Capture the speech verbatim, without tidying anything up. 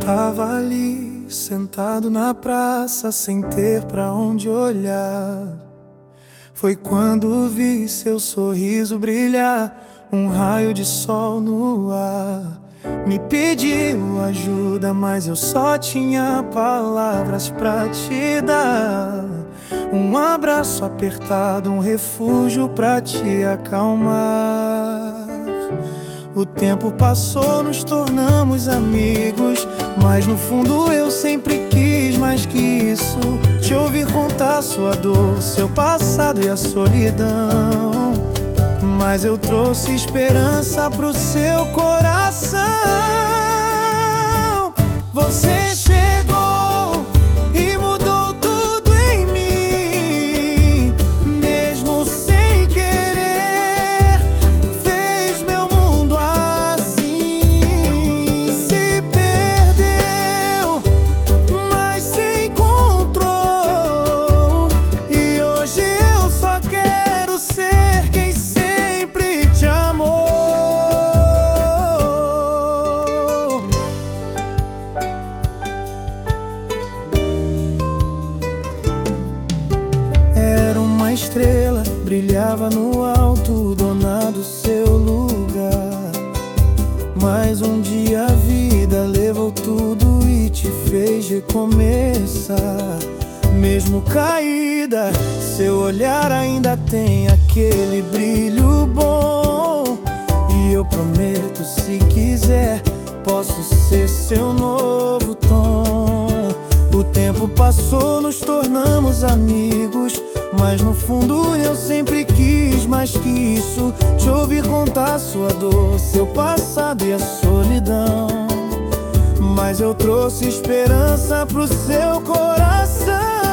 Tava ali, sentado na praça, sem ter pra onde olhar. Foi quando vi seu sorriso brilhar, um raio de sol no ar. Me pediu ajuda, mas eu só tinha palavras pra te dar. Um abraço apertado, um refúgio pra te acalmar. O tempo passou, nos tornamos amigos, mas no fundo eu sempre quis mais que isso. Te ouvir contar sua dor, seu passado e a solidão. Mas eu trouxe esperança pro seu coração. Você chegou e mudou tudo em mim, mesmo sem querer, fez meu mundo assim. Se perdeu, mas se encontrou, e hoje eu só quero ser quem sempre te amou. Era uma estrela, brilhava no alto, dona do seu lugar. Mas um dia a vida levou tudo e te fez recomeçar. Mesmo caída, seu olhar ainda tem aquele brilho bom. E eu prometo, se quiser, posso ser seu novo tom. O tempo passou, nos tornamos amigos, mas no fundo eu sempre quis mais que isso. Te ouvir contar sua dor, seu passado e a solidão. Mas eu trouxe esperança pro seu coração.